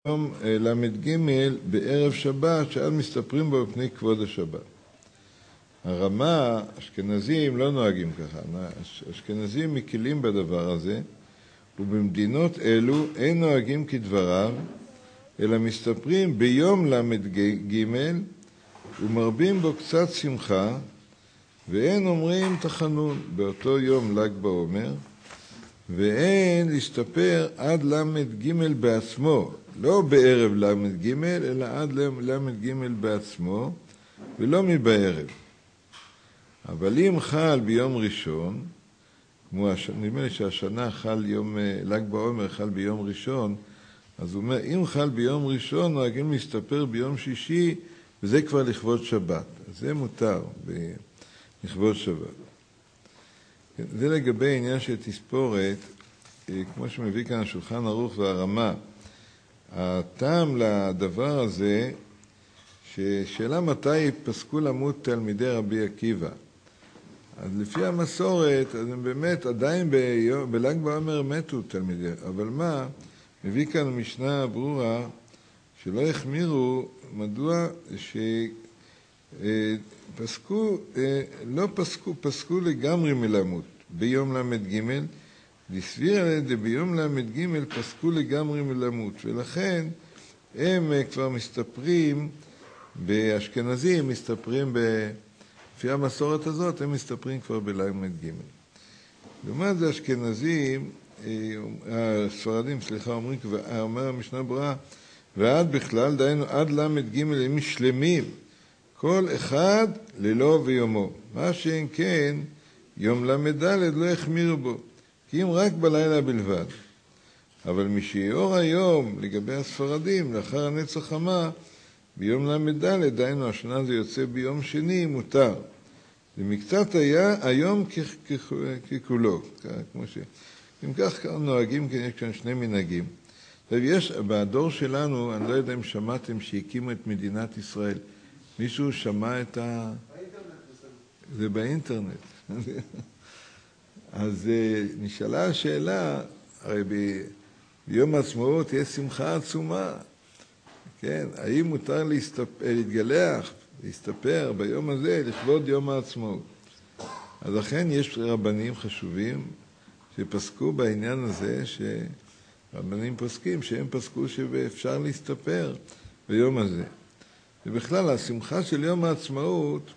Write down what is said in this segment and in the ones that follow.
יום למ"ג בערב שבת, שעד מסתפרים בו בפני כבוד השבת. הרמה, אשכנזים לא נוהגים ככה, אשכנזים מקילים בדבר הזה, ובמדינות אלו אין נוהגים כדבריו, אלא מסתפרים ביום למ"ג ומרבים בו קצת שמחה, ואין אומרים תחנון באותו יום ל"ג בעומר, ואין להסתפר עד למ"ג בעצמו, לא בערב למ"ג, אלא עד למ"ג בעצמו, ולא מבערב. אבל אם חל ביום ראשון, כמו נדמה לי שהשנה חל יום ל"ג בעומר, חל ביום ראשון, אז הוא אומר, אם חל ביום ראשון, נוהגים להסתפר ביום שישי, וזה כבר לכבוד שבת. אז זה מותר לכבוד שבת. זה לגבי עניין של תספורת, כמו שמביא כאן השולחן ערוך והרמה. הטעם לדבר הזה, ששאלה מתי פסקו למות תלמידי רבי עקיבא. אז לפי המסורת, אז הם באמת עדיין בל"ג בעומר מתו תלמידי, אבל מה? מביא כאן משנה ברורה שלא החמירו, מדוע פסקו לגמרי מלמות ביום למ"ג, לסביר על ידי ביום למ"ג פסקו לגמרי מלמות, ולכן הם כבר מסתפרים, באשכנזים מסתפרים, לפי המסורת הזאת, הם מסתפרים כבר בל"ג. לעומת זה אשכנזים, הספרדים, אומרים, אומר המשנה ברורה, ועד בכלל, דהיינו עד למ"ג הם שלמים, כל אחד לילו ויומו. מה שאין כן, יום ל"ד לא החמירו בו, כי אם רק בלילה בלבד. אבל משיעור היום לגבי הספרדים, לאחר הנץ החמה, ביום ל"ד, דהיינו השנה זה יוצא ביום שני, מותר. ומקצת היה היום ככולו. כמו אם כך נוהגים, כי יש כאן שני מנהגים. יש, בדור שלנו, אני לא יודע אם שמעתם שהקימו את מדינת ישראל. מישהו שמע את זה באינטרנט. אז נשאלה השאלה, הרי ביום העצמאות יש שמחה עצומה. כן, האם מותר להתגלח, להסתפר ביום הזה לכבוד יום העצמאות? אז לכן יש רבנים חשובים שפסקו בעניין הזה, שרבנים פוסקים שהם פסקו שאפשר להסתפר ביום הזה. ובכלל, השמחה של יום העצמאות,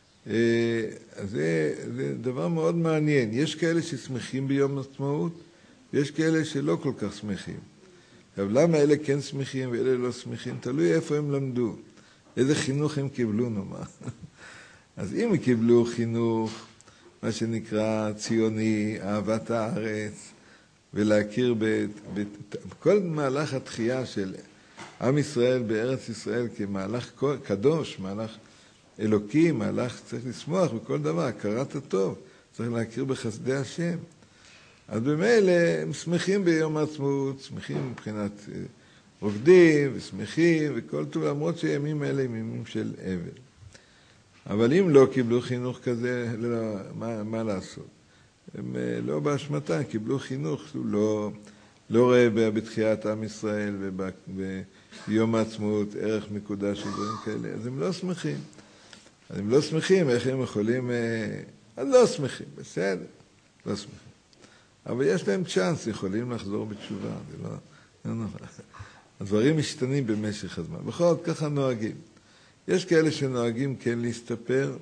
זה דבר מאוד מעניין. יש כאלה ששמחים ביום העצמאות, ויש כאלה שלא כל כך שמחים. אבל למה אלה כן שמחים ואלה לא שמחים? תלוי איפה הם למדו. איזה חינוך הם קיבלו, נאמר. אז אם הם קיבלו חינוך, מה שנקרא ציוני, אהבת הארץ, ולהכיר בכל מהלך התחייה של עם ישראל בארץ ישראל כמהלך קדוש, מהלך אלוקי, מהלך צריך לשמוח בכל דבר, הכרת הטוב, צריך להכיר בחסדי השם. אז במילא הם שמחים ביום העצמאות, שמחים מבחינת רוקדים ושמחים וכל טוב, למרות שימים אלה הם ימים של אבל. אבל אם לא קיבלו חינוך כזה, מה לעשות? הם לא באשמתם, קיבלו חינוך, הוא לא רואה בתחיית עם ישראל וביום העצמאות ערך מקודש של דברים כאלה, אז הם לא שמחים. אז הם לא שמחים, איך הם יכולים... אז לא שמחים, בסדר, לא שמחים. אבל יש להם צ'אנס, יכולים לחזור בתשובה, זה לא נורא. הדברים משתנים במשך הזמן. בכל זאת, ככה נוהגים. יש כאלה שנוהגים כן להסתפר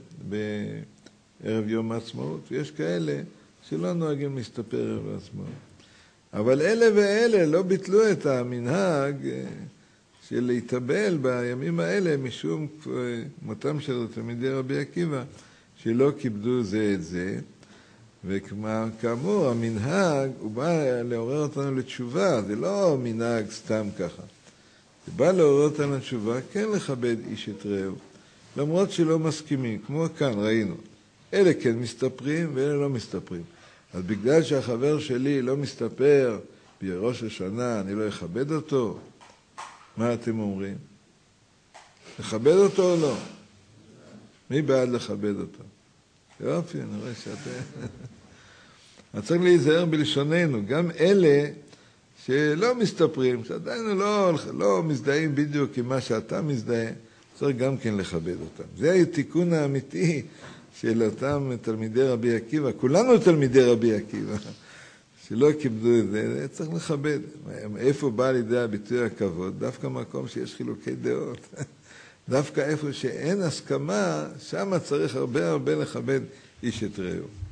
בערב יום העצמאות, ויש כאלה שלא נוהגים להסתפר בערב העצמאות. אבל אלה ואלה לא ביטלו את המנהג של להתאבל בימים האלה משום מותם של תלמידי רבי עקיבא, שלא כיבדו זה את זה. וכאמור, המנהג הוא בא לעורר אותנו לתשובה, זה לא מנהג סתם ככה. זה בא לעורר אותנו לתשובה, כן לכבד איש את רעהו, למרות שלא מסכימים, כמו כאן ראינו. אלה כן מסתפרים ואלה לא מסתפרים. אז בגלל שהחבר שלי לא מסתפר בראש השנה, אני לא אכבד אותו? מה אתם אומרים? לכבד אותו או לא? מי בעד לכבד אותו? יופי, אני רואה שאתם... אז צריך להיזהר בלשוננו. גם אלה שלא מסתפרים, שעדיין לא מזדהים בדיוק עם מה שאתה מזדהה, צריך גם כן לכבד אותם. זה התיקון האמיתי של אותם תלמידי רבי עקיבא, כולנו תלמידי רבי עקיבא, שלא כיבדו את זה, צריך לכבד. איפה בא לידי הביטוי הכבוד? דווקא מקום שיש חילוקי דעות. דווקא איפה שאין הסכמה, שם צריך הרבה לכבד איש את רעהו.